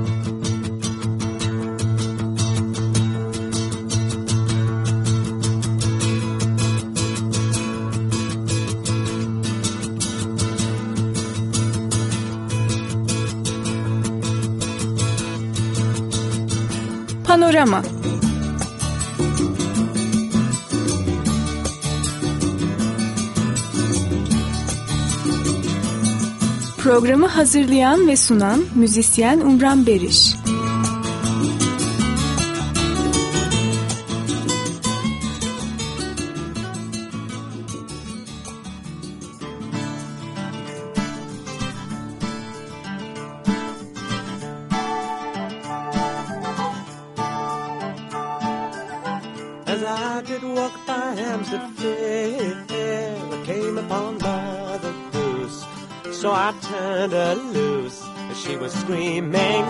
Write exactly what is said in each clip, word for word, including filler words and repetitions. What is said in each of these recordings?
Panorama. Programı hazırlayan ve sunan müzisyen Umran Beriş. As I did walk by Hampstead Fair, I came upon Mother Goose. So I turned her loose as she was screaming.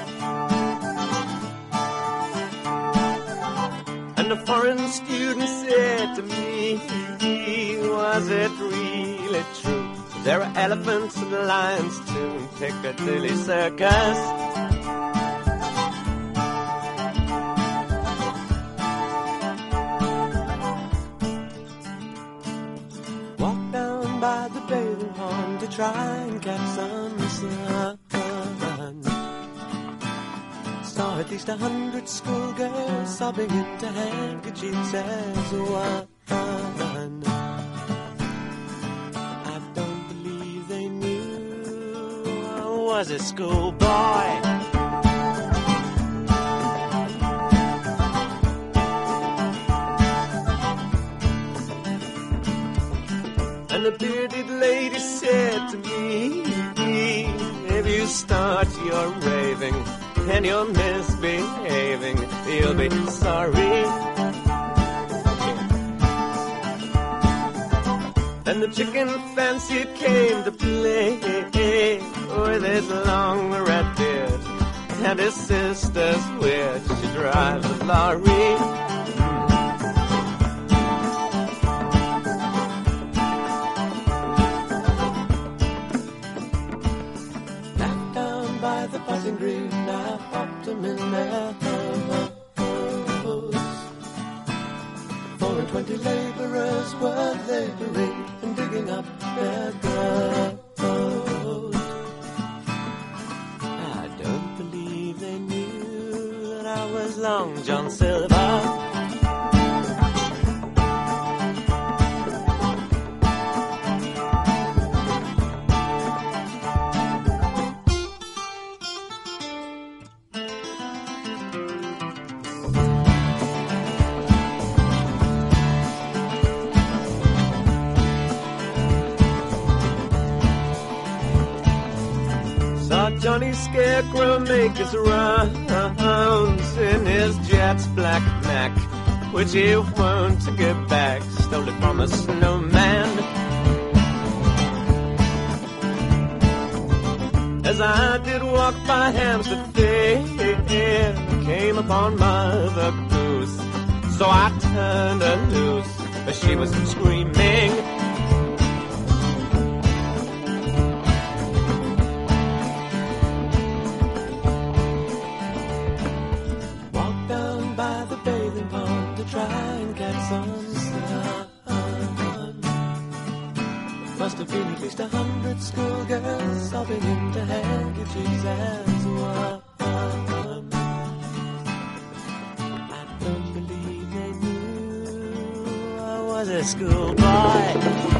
And a foreign student said to me, was it really true? There are elephants and lions too in Piccadilly Circus. By the bathing pond to try and catch some sun. Saw at least a hundred schoolgirls sobbing into handkerchiefs as one. I don't believe they knew I was a schoolboy. And the bearded lady said to me, if you start your raving and you're misbehaving, you'll be sorry. And the chicken fancied came to play with his long red beard and his sister's weird. She drives a lorry. Passing green, I popped them in their hose. Four and twenty labourers were labouring and digging up their ground. I don't believe they knew that I was Long John Silver. Johnny Scarecrow make his rounds in his jet's black Mac, which he won't give back, stole it from a snowman. As I did walk by Hampstead Fair, came upon Mother Goose. So I turned her loose, but she was screaming. Must have been at least a hundred schoolgirls sobbing into handkerchiefs as one. I don't believe they knew I was a schoolboy.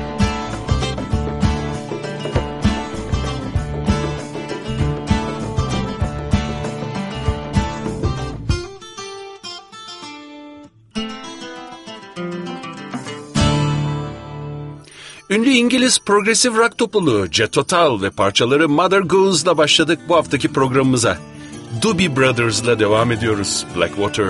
Ünlü İngiliz progresif rock topluluğu Jet Total ve parçaları Mother Goose'la başladık bu haftaki programımıza. Doobie Brothers'la devam ediyoruz. Blackwater.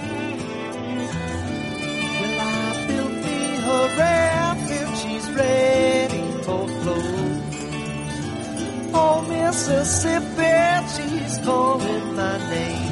Oh, Mississippi, she's calling my name.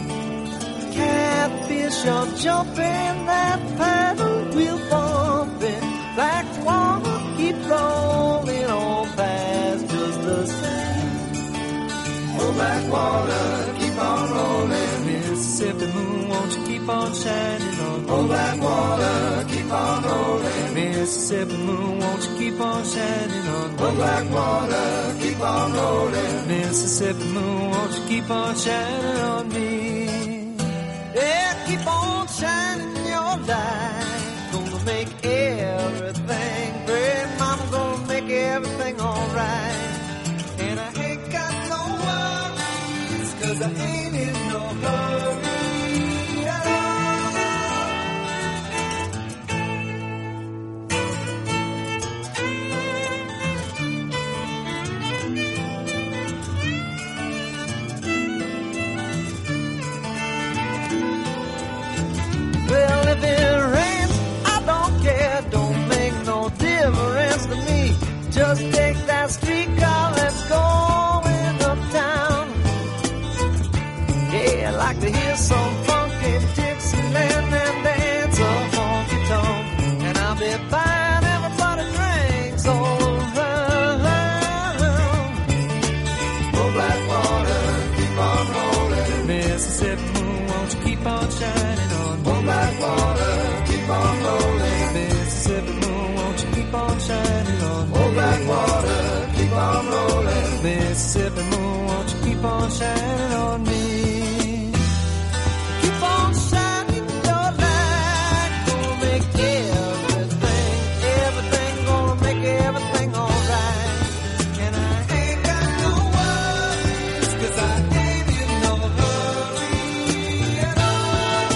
Catfish are jumping, that paddle wheel bumping. Black water keep rolling on past just the same. Oh, black water, keep on rolling. Mississippi moon, won't you keep on shining on me? Oh, black water, keep on rolling. Mississippi moon, won't you keep on shining on me? Oh, black water, keep on rolling. Mississippi moon, won't you keep on shining on me? Yeah, keep on shining your light. Gonna make everything great. Mama gonna make everything alright. And I ain't got no worries, 'cause I ain't in no hurry. Well, if it rains, I don't care. Don't make no difference to me. Just take that streetcar, let's go uptown. Yeah, I like to hear some funky Dixieland and dance a honky tonk. And I'll be buying everybody drinks all around. Oh, black water, keep on rolling. Mississippi moon, won't you keep on shining on me? Oh, black water, keep on rolling. Mississippi moon, won't you keep on shining on me? Oh, black water, keep on rolling. Mississippi moon, won't you keep on shining on me? Keep on shining your light. Gonna make everything, everything, gonna make everything alright. And I ain't got no worries, 'cause I ain't in no hurry at all.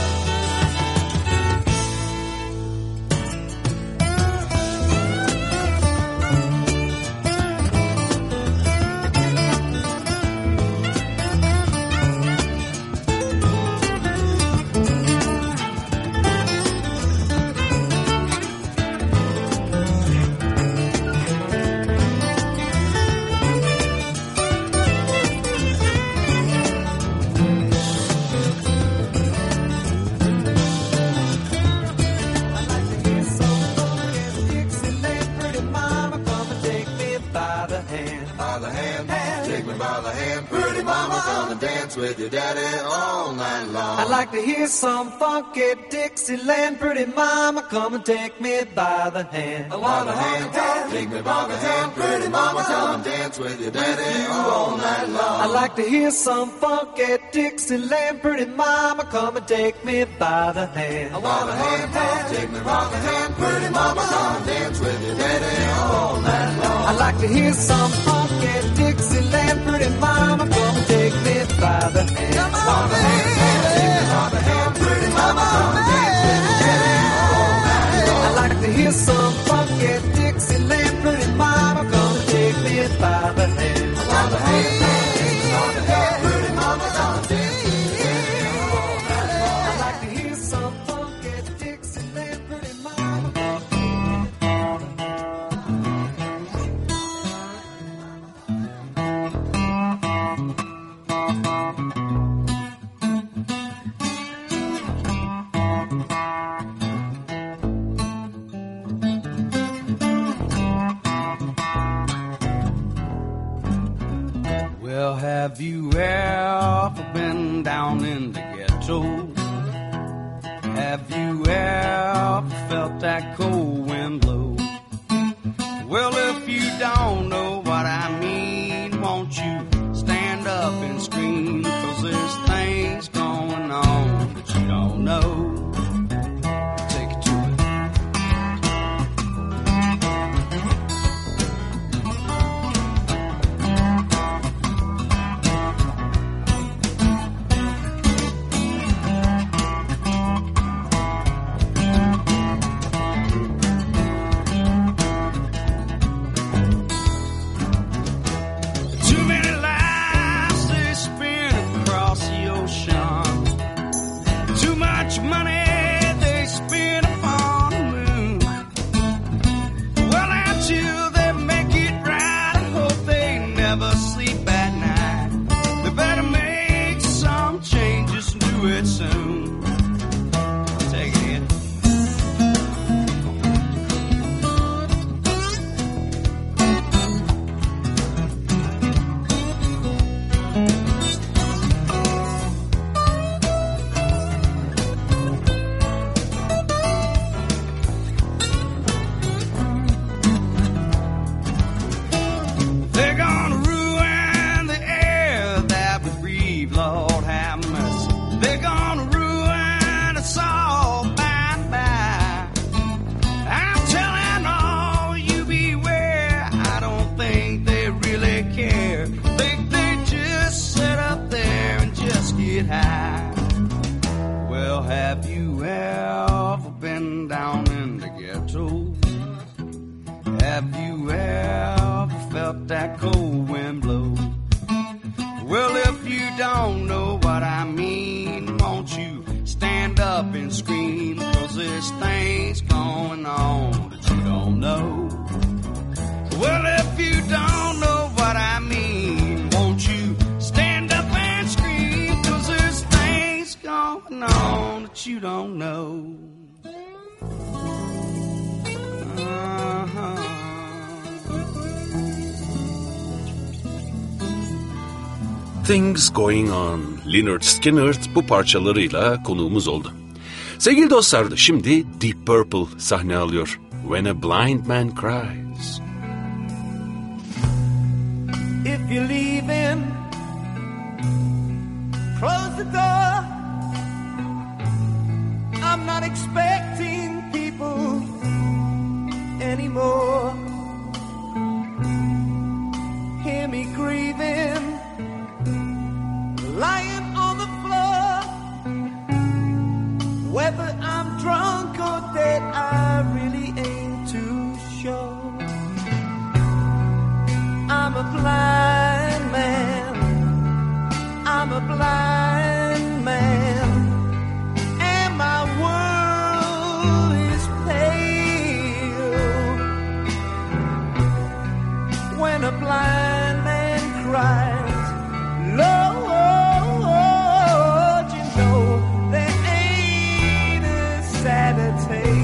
With your daddy all night long. I'd like to hear some funky Dixieland. Pretty mama, come and take me by the hand. By the hand, take me by the hand. Pretty mama, come and dance with your daddy all night long. I'd like to hear some funky Dixieland. Pretty mama, come and take me by the hand. By the hand, take me by the hand. Pretty mama, come and dance with your daddy all night long. I'd like to hear some funky Dixieland. Pretty mama, come and take me by the hand. Come on, baby. Take me by the hand. Pretty mama, come and dance with your daddy all night long. I'd like to hear some funky Dixieland. Pretty mama, come and take me by the hand. By the hand, take me by the hand. Pretty mama, come and dance with your daddy all night long. I'd like to hear some funky Dixieland. Pretty mama. Well, have you ever been down in the ghetto? Have you ever felt that cold wind blow? Well, if you don't know what I mean, won't you stand up and scream? 'Cause there's things going on that you don't know. Take it to it. Too many lives they spin and scream, 'cause there's things going on that you don't know. Well, if you don't know what I mean, won't you stand up and scream, 'cause there's things going on that you don't know. Uh-huh. Things Going On, Lynyrd Skynyrd bu parçalarıyla konuğumuz oldu. Sevgili dostlar, şimdi Deep Purple sahne alıyor. When a Blind Man Cries. If you're leaving, close the door. I'm not expecting people anymore. Hear me grieving, lying on the floor. Whether I'm drunk or dead, I really ain't too sure. I'm a blind man, I'm a blind man, and my world is pale. When a blind man cries, Lord, you know there ain't a sadder tale.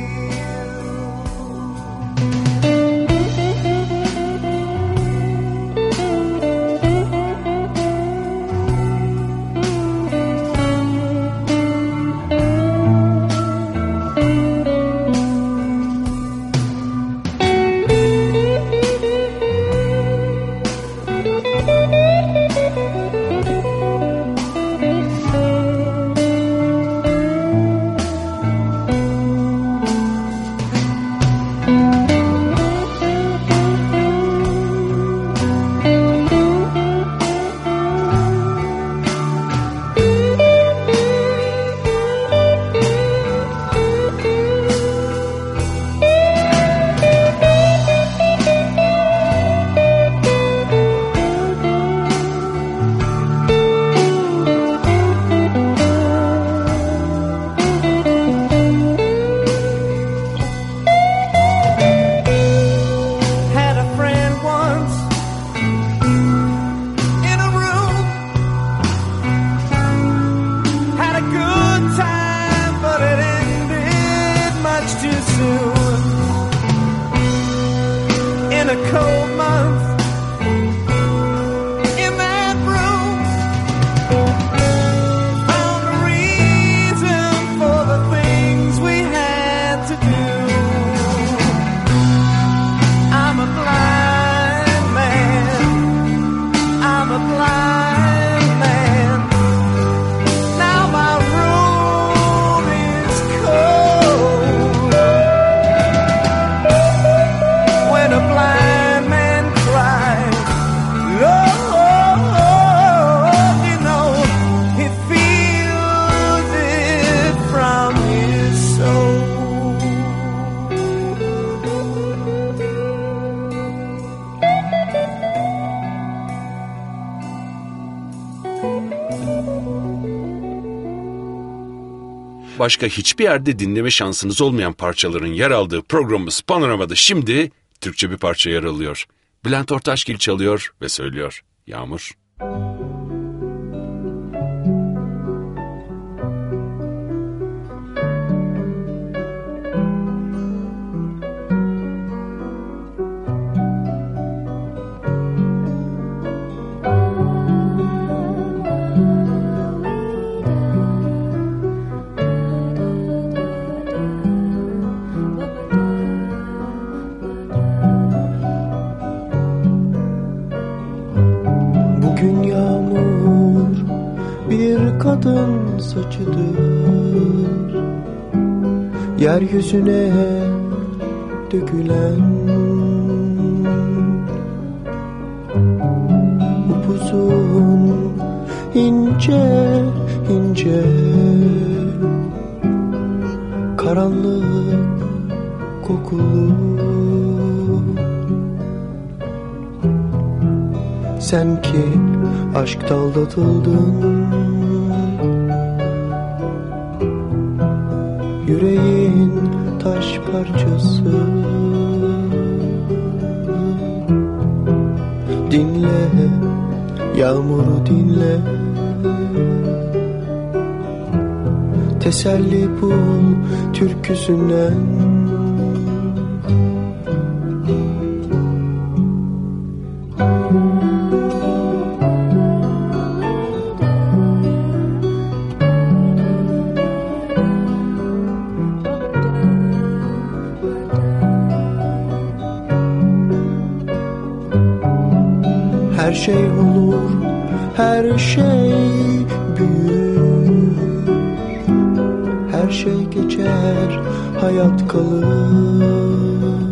Başka hiçbir yerde dinleme şansınız olmayan parçaların yer aldığı programımız Panorama'da şimdi Türkçe bir parça yer alıyor. Bülent Ortaçgil çalıyor ve söylüyor. Yağmur. Kadın saçıdır, yeryüzüne dökülen upuzun ince ince karanlık kokulu. Sen ki aşkta aldatıldın, yüreğin taş parçası. Dinle, yağmuru dinle, teselli bul türküsünden. Her şey olur, her şey büyür, her şey geçer, hayat kalır.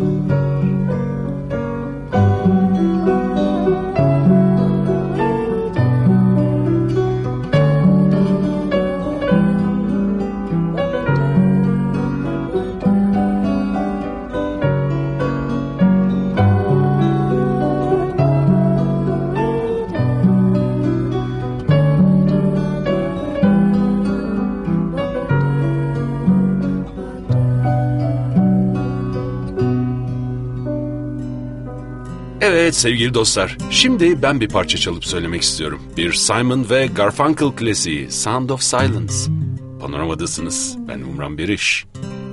Evet sevgili dostlar, şimdi ben bir parça çalıp söylemek istiyorum. Bir Simon ve Garfunkel klasiği, Sound of Silence. Panoramadasınız, ben Umran Beriş.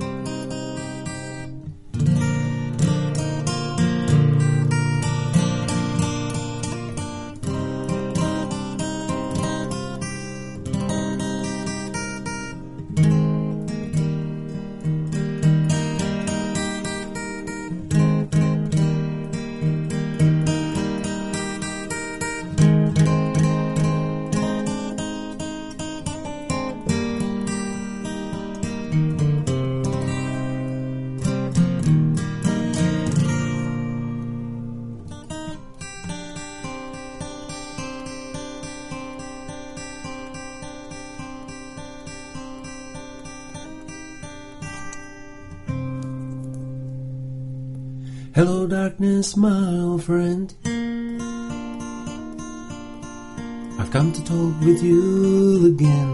Hello darkness, my old friend. I've come to talk with you again,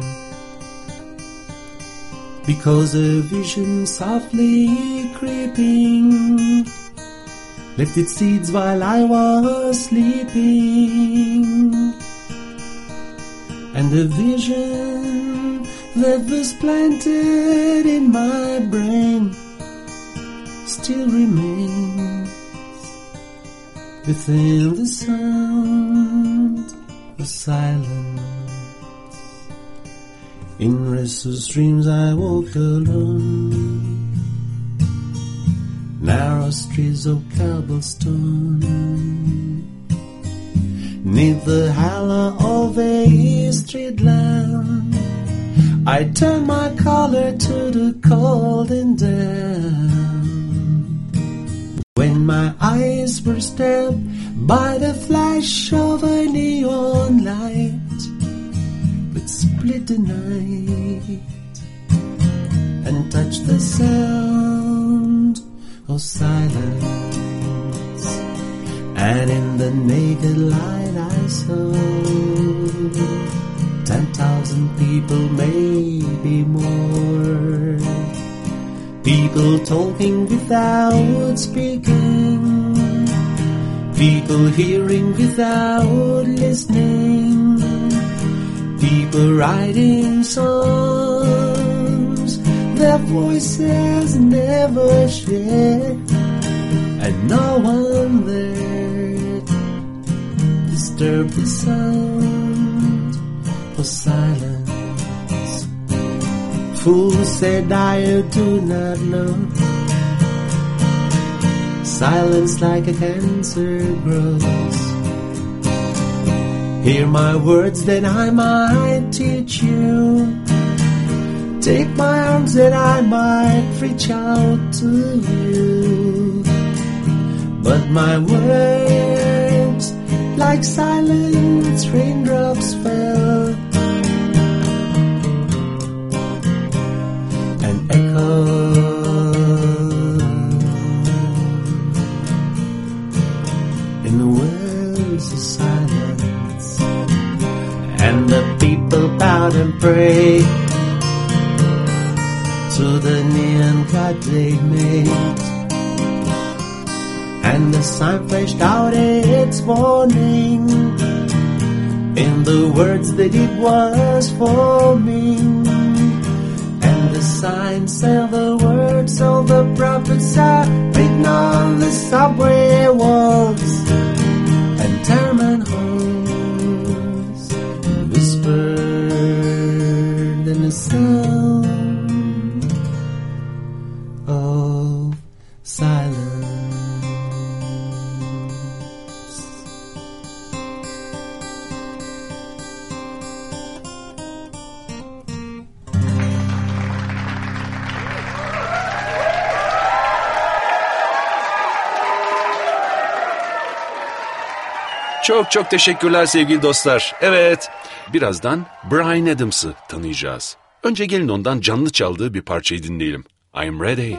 because a vision softly creeping left its seeds while I was sleeping, and a vision that was planted in my brain still remains within the sound of silence. In restless dreams I walked alone, narrow streets of cobblestone, neath the halo of a street lamp. I turned my collar to the cold and damp, when my eyes were stabbed by the flash of a neon light, which split the night and touched the sound of silence. And in the naked light I saw ten thousand people, maybe more, people talking without speaking, people hearing without listening, people writing songs their voices never shared, and no one there disturbed the sound of silence. Fool said I do not know, silence like a cancer grows. Hear my words that I might teach you, take my arms that I might reach out to you. But my words, like silent raindrops, fell and echoed in the wells of silence. And the people bowed and prayed to the neon cut they made, and the sun flashed out its warning in the words that it was forming. And the signs said the words of the prophets are written on the subway walls and tenement halls, whispered in the sound of silence. Çok çok teşekkürler sevgili dostlar. Evet, birazdan Bryan Adams'ı tanıyacağız. Önce gelin ondan canlı çaldığı bir parçayı dinleyelim. I'm Ready.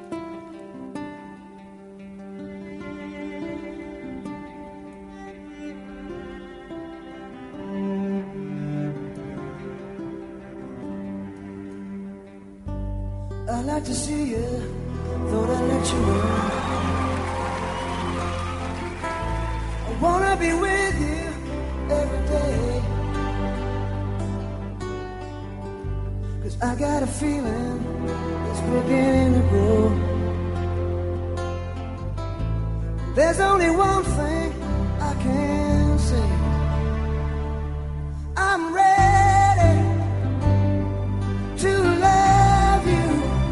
I'd like to see you, thought I'd let you know. I wanna be with you every day, 'cause I got a feeling it's beginning to grow. There's only one thing I can say: I'm ready to love you.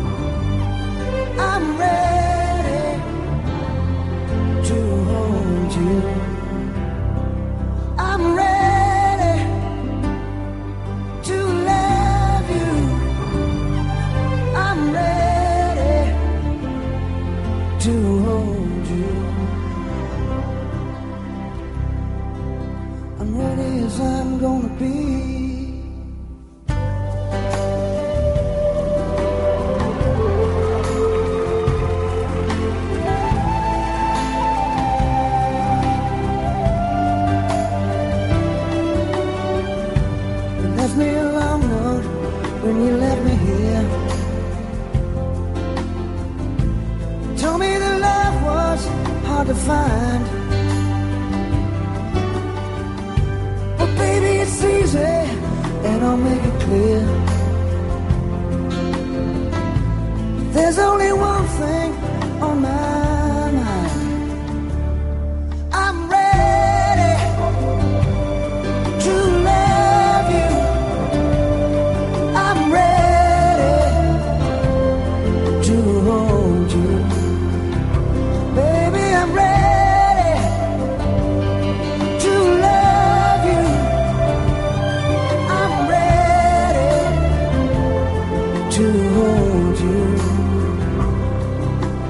I'm ready to hold you. I'm ready to love you. I'm ready to hold you. I'm ready as I'm gonna be. Me a long note when you left me here. Told me that love was hard to find, but baby it's easy, and I'll make it clear. There's only one thing on my mind: I'm ready to love you. I'm ready to hold you. Baby, I'm ready to love you. I'm ready to hold you.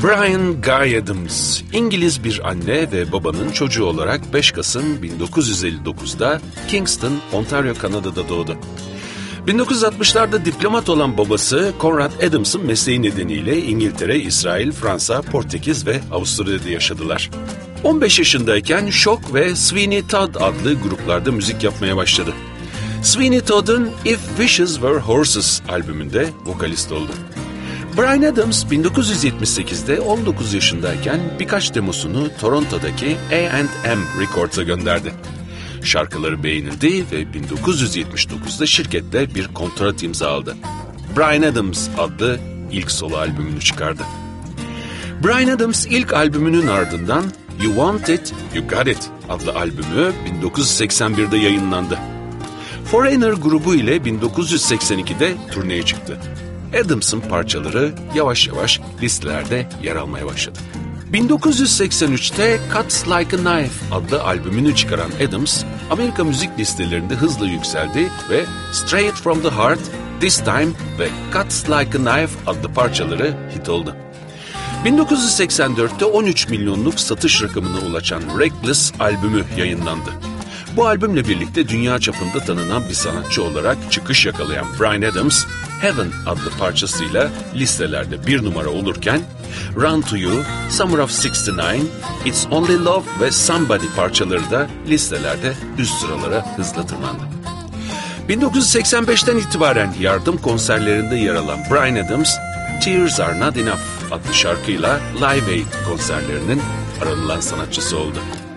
Brian Guy Adams, İngiliz bir anne ve babanın çocuğu olarak beş Kasım bin dokuz yüz elli dokuzda Kingston, Ontario, Kanada'da doğdu. bin dokuz yüz altmışlarda diplomat olan babası Conrad Adams'ın mesleği nedeniyle İngiltere, İsrail, Fransa, Portekiz ve Avusturya'da yaşadılar. on beş yaşındayken Shock ve Sweeney Todd adlı gruplarda müzik yapmaya başladı. Sweeney Todd'un If Wishes Were Horses albümünde vokalist oldu. Bryan Adams bin dokuz yüz yetmiş sekizde on dokuz yaşındayken birkaç demosunu Toronto'daki A and M Records'a gönderdi. Şarkıları beğenildi ve bin dokuz yüz yetmiş dokuzda şirketle bir kontrat imzaladı. Bryan Adams adlı ilk solo albümünü çıkardı. Bryan Adams ilk albümünün ardından You Want It, You Got It adlı albümü bin dokuz yüz seksen birde yayınlandı. Foreigner grubu ile bin dokuz yüz seksen ikide turneye çıktı. Adams'ın parçaları yavaş yavaş listelerde yer almaya başladı. bin dokuz yüz seksen üçte Cuts Like a Knife adlı albümünü çıkaran Adams, Amerika müzik listelerinde hızla yükseldi ve Straight From The Heart, This Time ve Cuts Like a Knife adlı parçaları hit oldu. bin dokuz yüz seksen dörtte on üç milyonluk satış rakamına ulaşan Reckless albümü yayınlandı. Bu albümle birlikte dünya çapında tanınan bir sanatçı olarak çıkış yakalayan Bryan Adams, Heaven adlı parçasıyla listelerde bir numara olurken, Run To You, Summer of altmışdokuz, It's Only Love ve Somebody parçaları da listelerde üst sıralara hızla tırmandı. bin dokuz yüz seksen beşten itibaren yardım konserlerinde yer alan Bryan Adams, Tears Are Not Enough adlı şarkıyla Live Aid konserlerinin aranılan sanatçısı oldu.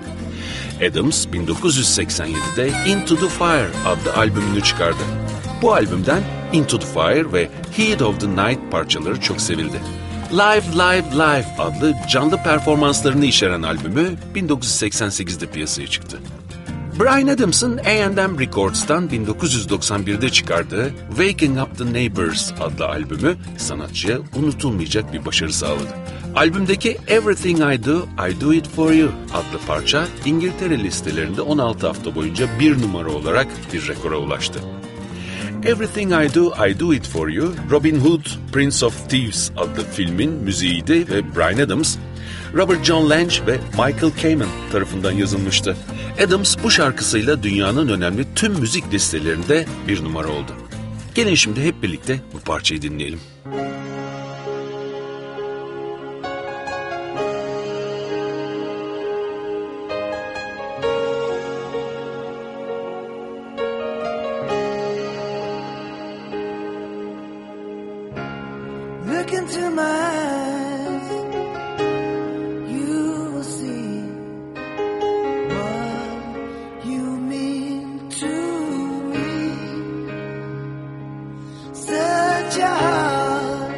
Adams bin dokuz yüz seksen yedide Into the Fire adlı albümünü çıkardı. Bu albümden Into the Fire ve Heat of the Night parçaları çok sevildi. Live Live Live adlı canlı performanslarını içeren albümü bin dokuz yüz seksen sekizde piyasaya çıktı. Bryan Adams'ın A and M Records'tan bin dokuz yüz doksan birde çıkardığı Waking Up the Neighbors adlı albümü sanatçıya unutulmayacak bir başarı sağladı. Albümdeki Everything I Do, I Do It For You adlı parça İngiltere listelerinde on altı hafta boyunca bir numara olarak bir rekora ulaştı. Everything I Do, I Do It For You, Robin Hood, Prince of Thieves adlı filmin müziğiydi ve Bryan Adams, Robert John Lange ve Michael Kamen tarafından yazılmıştı. Adams bu şarkısıyla dünyanın önemli tüm müzik listelerinde bir numara oldu. Gelin şimdi hep birlikte bu parçayı dinleyelim. Look into my eyes, you will see what you mean to me. Such a heart,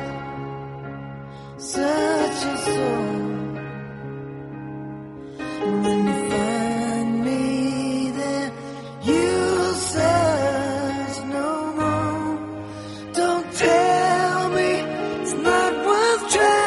such a soul. When you find me there, you'll search no more. Don't tell me it's not worth trying.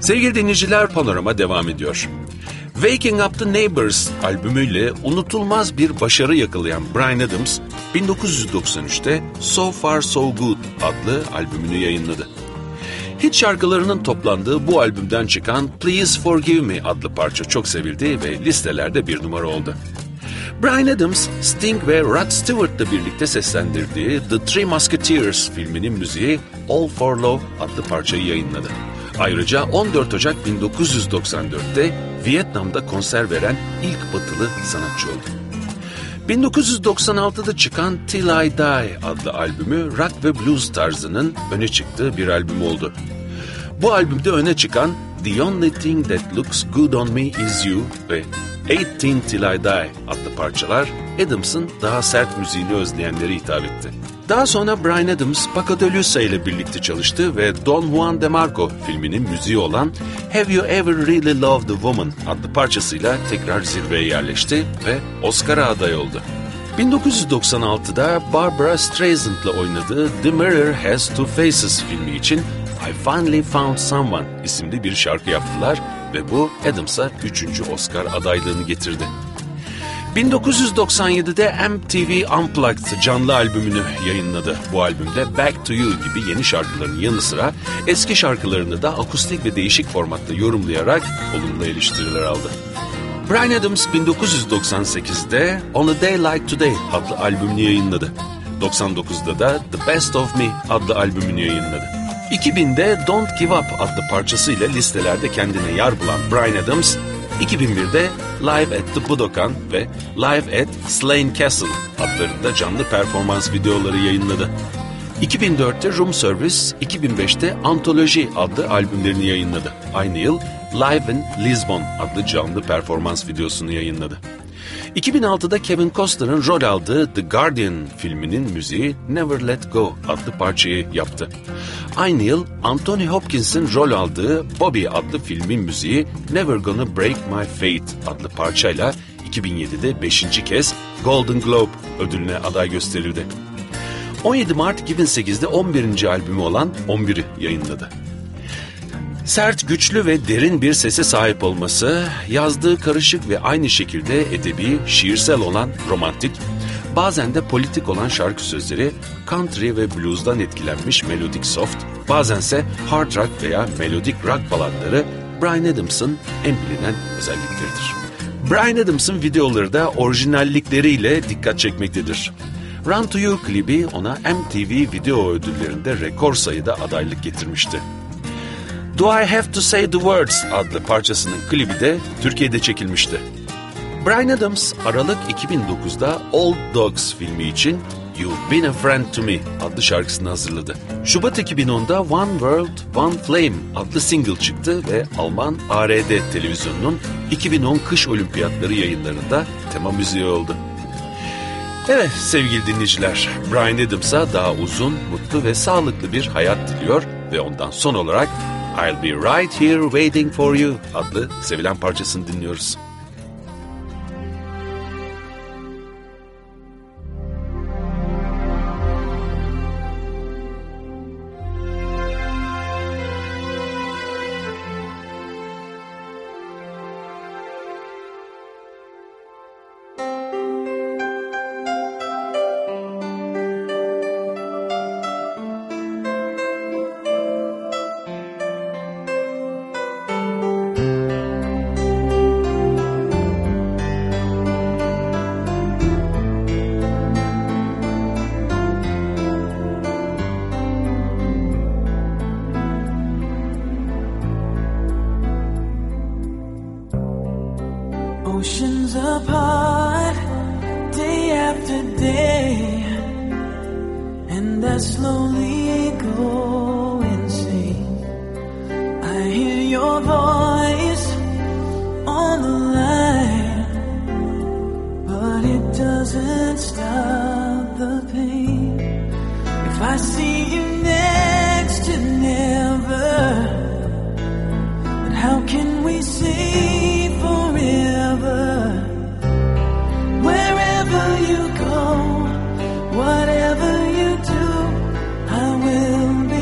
Sevgili dinleyiciler, Panorama devam ediyor. Waking Up the Neighbors albümüyle unutulmaz bir başarı yakalayan Bryan Adams, bin dokuz yüz doksan üçte So Far So Good adlı albümünü yayınladı. Hit şarkılarının toplandığı bu albümden çıkan Please Forgive Me adlı parça çok sevildi ve listelerde bir numara oldu. Bryan Adams, Sting ve Rod Stewart'la birlikte seslendirdiği The Three Musketeers filminin müziği All For Love adlı parçayı yayınladı. Ayrıca on dört Ocak bin dokuz yüz doksan dörtte Vietnam'da konser veren ilk batılı sanatçı oldu. bin dokuz yüz doksan altıda çıkan Till I Die adlı albümü rock ve blues tarzının öne çıktığı bir albüm oldu. Bu albümde öne çıkan The Only Thing That Looks Good On Me Is You ve eighteen Till I Die adlı parçalar Adams'ın daha sert müziğini özleyenlere hitap etti. Daha sonra Bryan Adams, Paco de Lucia ile birlikte çalıştı ve Don Juan de Marco filminin müziği olan Have You Ever Really Loved a Woman adlı parçasıyla tekrar zirveye yerleşti ve Oscar'a aday oldu. bin dokuz yüz doksan altıda Barbra Streisand'la oynadığı The Mirror Has Two Faces filmi için I Finally Found Someone isimli bir şarkı yaptılar ve bu Adams'a üçüncü Oscar adaylığını getirdi. bin dokuz yüz doksan yedide M T V Unplugged canlı albümünü yayınladı. Bu albümde Back to You gibi yeni şarkıların yanı sıra eski şarkılarını da akustik ve değişik formatta yorumlayarak olumlu eleştiriler aldı. Bryan Adams bin dokuz yüz doksan sekizde On a Day Like Today adlı albümünü yayınladı. doksan dokuzda da The Best of Me adlı albümünü yayınladı. iki binde Don't Give Up adlı parçasıyla listelerde kendine yer bulan Bryan Adams, iki bin birde Live at the Budokan ve Live at Slane Castle adlarında canlı performans videoları yayınladı. iki bin dörtte Room Service, iki bin beşte Anthology adlı albümlerini yayınladı. Aynı yıl Live in Lisbon adlı canlı performans videosunu yayınladı. iki bin altıda Kevin Costner'ın rol aldığı The Guardian filminin müziği Never Let Go adlı parçayı yaptı. Aynı yıl Anthony Hopkins'in rol aldığı Bobby adlı filmin müziği Never Gonna Break My Faith adlı parçayla iki bin yedide beşinci kez Golden Globe ödülüne aday gösterildi. on yedi Mart iki bin sekizde on birinci albümü olan on biri yayınladı. Sert, güçlü ve derin bir sese sahip olması, yazdığı karışık ve aynı şekilde edebi, şiirsel olan romantik, bazen de politik olan şarkı sözleri, country ve blues'dan etkilenmiş melodik soft, bazense hard rock veya melodik rock baladları Bryan Adams'ın en bilinen özellikleridir. Bryan Adams'ın videoları da orijinallikleriyle dikkat çekmektedir. Run to You klibi ona M T V video ödüllerinde rekor sayıda adaylık getirmişti. Do I Have to Say the Words adlı parçasının klibi de Türkiye'de çekilmişti. Bryan Adams, Aralık iki bin dokuzda Old Dogs filmi için You've Been a Friend to Me adlı şarkısını hazırladı. Şubat iki bin onda One World, One Flame adlı single çıktı ve Alman A R D televizyonunun iki bin on kış olimpiyatları yayınlarında tema müziği oldu. Evet sevgili dinleyiciler, Bryan Adams'a daha uzun, mutlu ve sağlıklı bir hayat diliyor ve ondan son olarak I'll Be Right Here Waiting For You adlı sevilen parçasını dinliyoruz. Oceans apart, day after day, and I slowly go insane. I hear your voice on the line, but it doesn't stop the pain. If I see you next to never, then how can we say forever? Wherever you go, whatever you do, I will be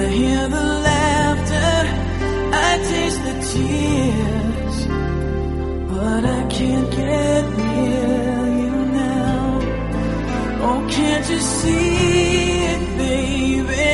hear the laughter, I taste the tears, but I can't get near you now. Oh, can't you see it, baby?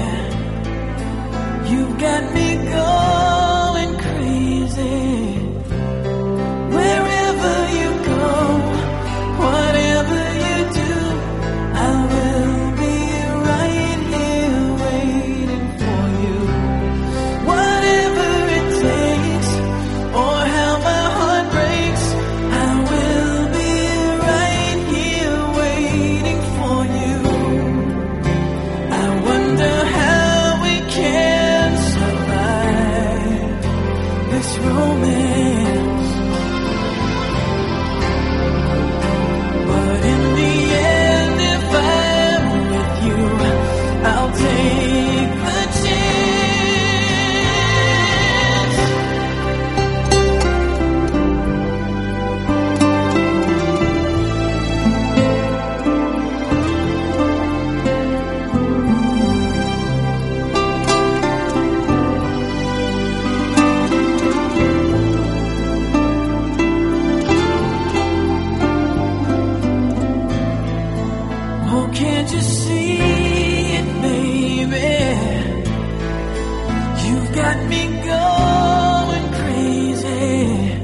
You've got me going crazy. Wherever you go, whatever you do, I will be right here waiting for you. Whatever it takes, or how my heart breaks, I will be right here waiting for you. I wonder how we can survive this romance. But in the end, if I'm with you, I'll take the chance. Oh, can't you see it, baby? You've got me going crazy.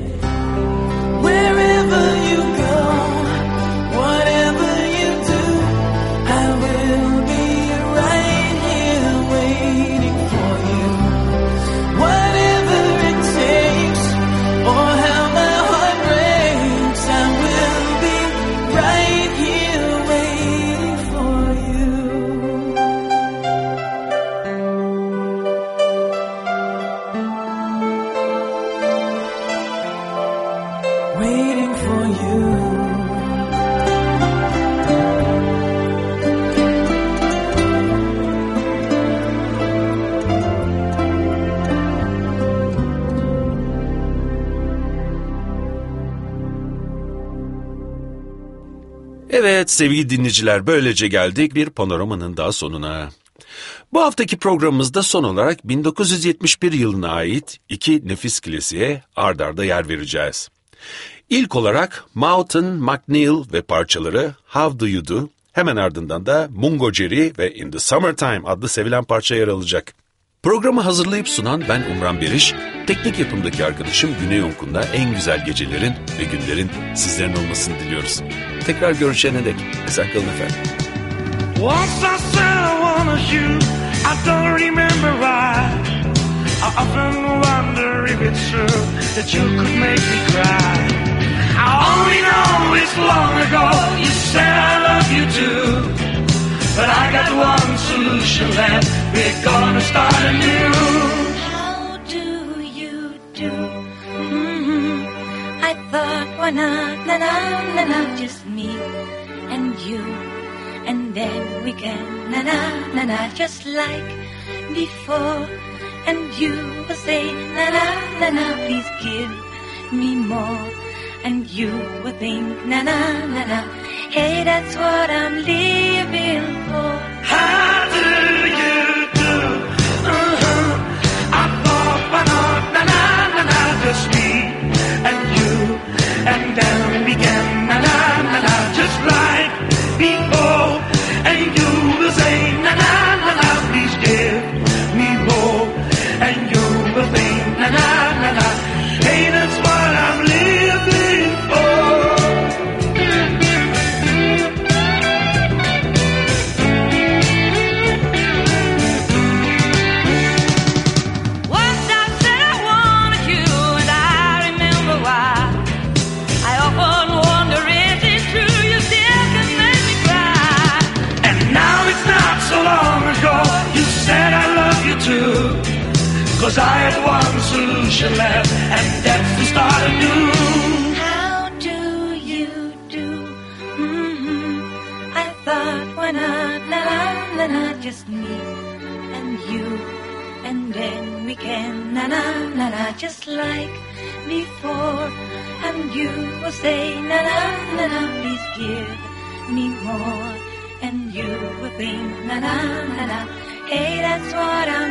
Wherever you go, whatever you do, I will be right here waiting for you. Whatever it takes, or how my heart breaks, I will be right here waiting for you. Waiting for you. Evet sevgili dinleyiciler, böylece geldik bir panoramanın daha sonuna. Bu haftaki programımızda son olarak bin dokuz yüz yetmiş bir yılına ait iki nefis klasiğe ard arda yer vereceğiz. İlk olarak Mountain McNeil ve parçaları How Do You Do, hemen ardından da Mungo Jerry ve In The Summertime adlı sevilen parça yer alacak. Programı hazırlayıp sunan ben Umran Beriş, teknik yapımdaki arkadaşım Güney Onkun'da en güzel gecelerin ve günlerin sizlerin olmasını diliyoruz. Tekrar görüşene dek esen kalın efendim. Once I said I wanted you, I don't remember why. I often wonder if it's true that you could make me cry. I only know it's long ago you said I love you too. But I got one solution left, we're gonna start anew. How do you do? Mm-hmm. I thought, why not, na na na na, just me and you. And then we can, na na na na, just like before. And you will say, na na na na, please give me more. And you will think, na na na na, hey, that's what I'm living for. How do you do? Uh-huh. I thought, why not, na na na na, just me and you. And then we can, na na na na, just like before. And you will say, na na na na, please give me more. And you will think, na na na na, hey, that's what I'm living for. Once I said I wanted you, and I remember why. I often wonder, is it true you still can make me cry? And now it's not so long ago you said I love you too. Cause I had one solution left, and that's to start anew. How do you do? Mm-hmm. I thought, why not, na na na na, just me and you. And then we can, na na na na, just like before. And you will say, na na na na, please give me more. And you will think, na na na na, hey, that's what I'm